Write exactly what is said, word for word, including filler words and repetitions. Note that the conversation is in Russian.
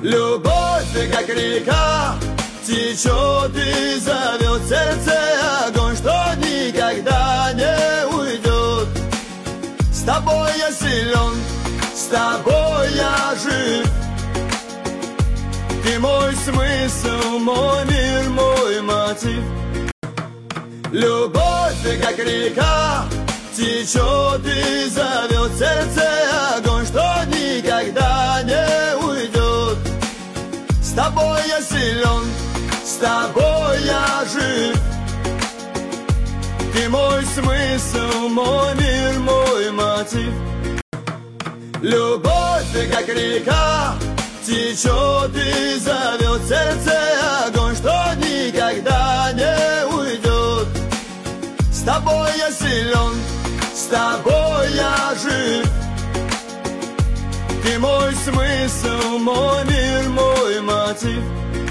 Любовь, как река, течет и зовет сердце огонь, что никогда не уйдет. С тобой я силен, с тобой я жив. Ты мой смысл, мой мир, мой мотив. Любовь, как река, течет и зовет сердце огонь, что никогда не уйдет. С тобой я силен, с тобой я жив. Ты мой смысл, мой мир, мой мотив. Любовь, как река, течет и зовет сердце огонь, что никогда не уйдет. С тобой я силен, с тобой я жив. Ты мой смысл, мой мир, мой мотив.